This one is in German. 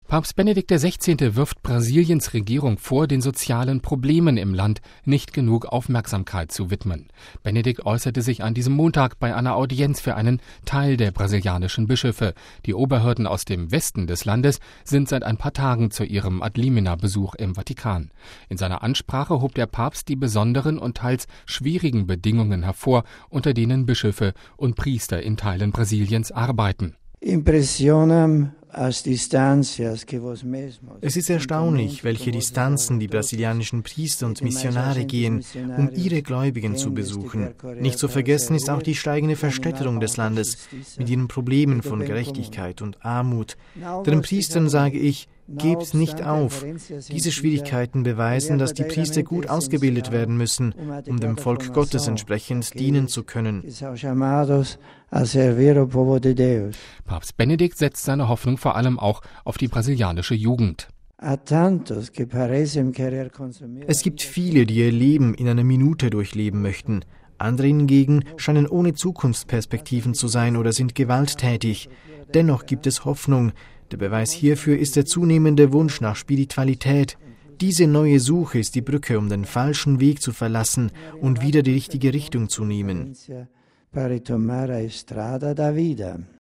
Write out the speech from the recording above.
Papst Benedikt XVI. Wirft Brasiliens Regierung vor, den sozialen Problemen im Land nicht genug Aufmerksamkeit zu widmen. Benedikt äußerte sich an diesem Montag bei einer Audienz für einen Teil der brasilianischen Bischöfe. Die Oberhirten aus dem Westen des Landes sind seit ein paar Tagen zu ihrem Ad Limina-Besuch im Vatikan. In seiner Ansprache hob der Papst die besonderen und teils schwierigen Bedingungen hervor, unter denen Bischöfe und Priester in Teilen Brasiliens arbeiten. Es ist erstaunlich, welche Distanzen die brasilianischen Priester und Missionare gehen, um ihre Gläubigen zu besuchen. Nicht zu vergessen ist auch die steigende Verstädterung des Landes mit ihren Problemen von Gerechtigkeit und Armut. Den Priestern sage ich, gebt nicht auf. Diese Schwierigkeiten beweisen, dass die Priester gut ausgebildet werden müssen, um dem Volk Gottes entsprechend dienen zu können. Papst Benedikt setzt seine Hoffnung vor allem auch auf die brasilianische Jugend. Es gibt viele, die ihr Leben in einer Minute durchleben möchten. Andere hingegen scheinen ohne Zukunftsperspektiven zu sein oder sind gewalttätig. Dennoch gibt es Hoffnung. Der Beweis hierfür ist der zunehmende Wunsch nach Spiritualität. Diese neue Suche ist die Brücke, um den falschen Weg zu verlassen und wieder die richtige Richtung zu nehmen.